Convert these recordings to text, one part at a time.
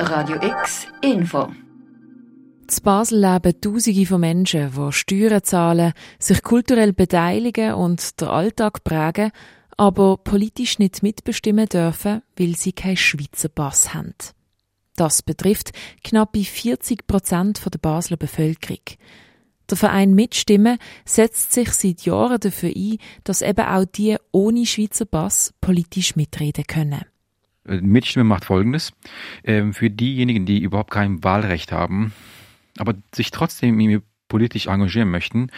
Radio X Info. In Basel leben Tausende von Menschen, die Steuern zahlen, sich kulturell beteiligen und den Alltag prägen, aber politisch nicht mitbestimmen dürfen, weil sie keinen Schweizer Pass haben. Das betrifft knappe 40% der Basler Bevölkerung. Der Verein Mitstimmen setzt sich seit Jahren dafür ein, dass eben auch die ohne Schweizer Pass politisch mitreden können. Mitstimmen macht Folgendes. Für diejenigen, die überhaupt kein Wahlrecht haben, aber sich trotzdem politisch engagieren möchten,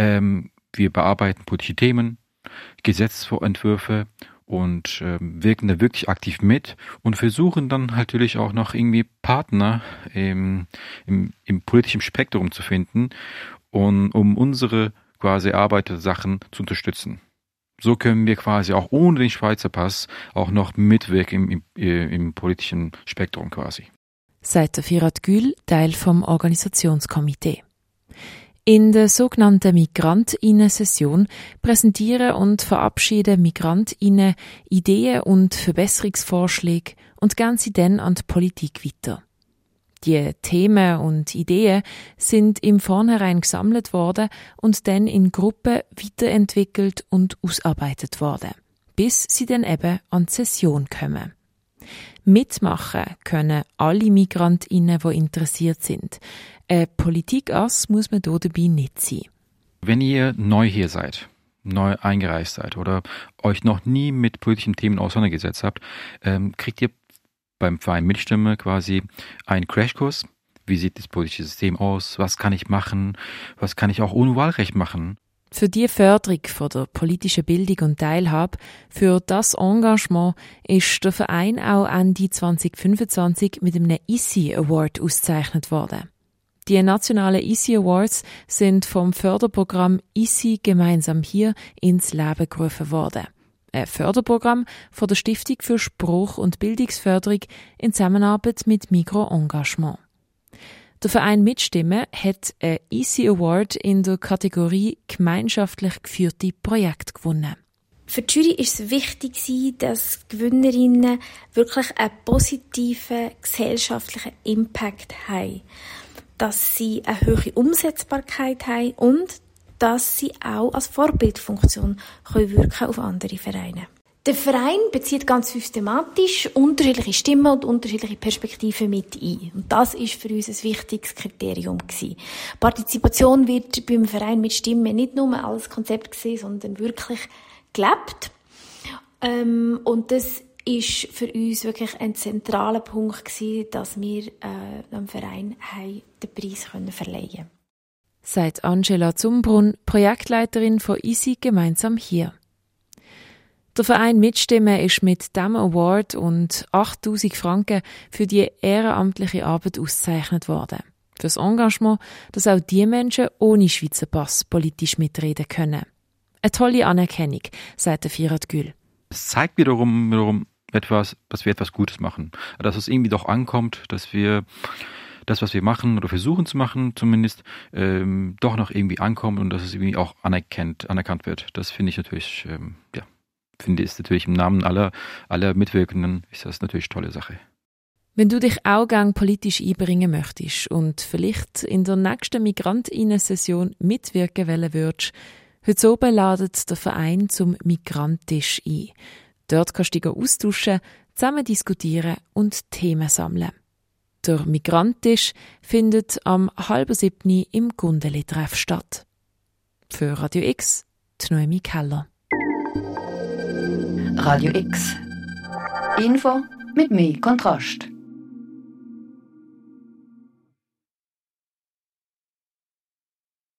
wir bearbeiten politische Themen, Gesetzentwürfe und wirken da wirklich aktiv mit und versuchen dann natürlich auch noch irgendwie Partner im politischen Spektrum zu finden, um unsere quasi Arbeitersachen zu unterstützen. So können wir quasi auch ohne den Schweizer Pass auch noch mitwirken im politischen Spektrum quasi. Sagt Firat Gül, Teil vom Organisationskomitee. In der sogenannten MigrantInnen-Session präsentieren und verabschieden MigrantInnen Ideen und Verbesserungsvorschläge und geben sie dann an die Politik weiter. Die Themen und Ideen sind im Vornherein gesammelt worden und dann in Gruppen weiterentwickelt und ausarbeitet worden, bis sie dann eben an die Session kommen. Mitmachen können alle MigrantInnen, die interessiert sind. Ein Politikass muss man hier dabei nicht sein. Wenn ihr neu hier seid, neu eingereist seid oder euch noch nie mit politischen Themen auseinandergesetzt habt, kriegt ihr beim Verein Mitstimme quasi einen Crashkurs. Wie sieht das politische System aus? Was kann ich machen? Was kann ich auch ohne Wahlrecht machen? Für die Förderung von der politischen Bildung und Teilhabe, für das Engagement ist der Verein auch Ende 2025 mit einem ICI Award ausgezeichnet worden. Die nationalen ICI Awards sind vom Förderprogramm ICI gemeinsam hier ins Leben gerufen worden. Ein Förderprogramm von der Stiftung für Spruch- und Bildungsförderung in Zusammenarbeit mit Migro-Engagement. Der Verein Mitstimmen hat einen ICI Award in der Kategorie gemeinschaftlich geführte Projekte gewonnen. Für die Jury war es wichtig, dass die Gewinnerinnen wirklich einen positiven gesellschaftlichen Impact haben. Dass sie eine hohe Umsetzbarkeit haben und dass sie auch als Vorbildfunktion wirken auf andere Vereine. Der Verein bezieht ganz systematisch unterschiedliche Stimmen und unterschiedliche Perspektiven mit ein. Und das ist für uns ein wichtiges Kriterium gewesen. Partizipation wird beim Verein Mitstimmen nicht nur als Konzept gesehen, sondern wirklich gelebt. Und das ist für uns wirklich ein zentraler Punkt gewesen, dass wir dem Verein den Preis verleihen können. Sagt Angela Zumbrunn, Projektleiterin von ICI gemeinsam hier. Der Verein Mitstimmen ist mit diesem Award und 8'000 Franken für die ehrenamtliche Arbeit ausgezeichnet worden. Für das Engagement, dass auch die Menschen ohne Schweizer Pass politisch mitreden können. Eine tolle Anerkennung, sagt der Firat Gül. Es zeigt wiederum etwas, dass wir etwas Gutes machen. Dass es irgendwie doch ankommt, dass wir das, was wir machen oder versuchen zu machen, zumindest doch noch irgendwie ankommt und dass es irgendwie auch anerkannt wird. Das finde ich natürlich, ist natürlich im Namen aller Mitwirkenden ist das natürlich eine tolle Sache. Wenn du dich auch gern politisch einbringen möchtest und vielleicht in der nächsten MigrantInnen-Session mitwirken wollen würdest, heute oben ladet der Verein zum Migranttisch ein. Dort kannst du dich austauschen, zusammen diskutieren und Themen sammeln. Der Migranttisch findet am 6:30 im Gundeli-Treff statt. Für Radio X, die Noemi Keller. Radio X. Info mit mehr Kontrast.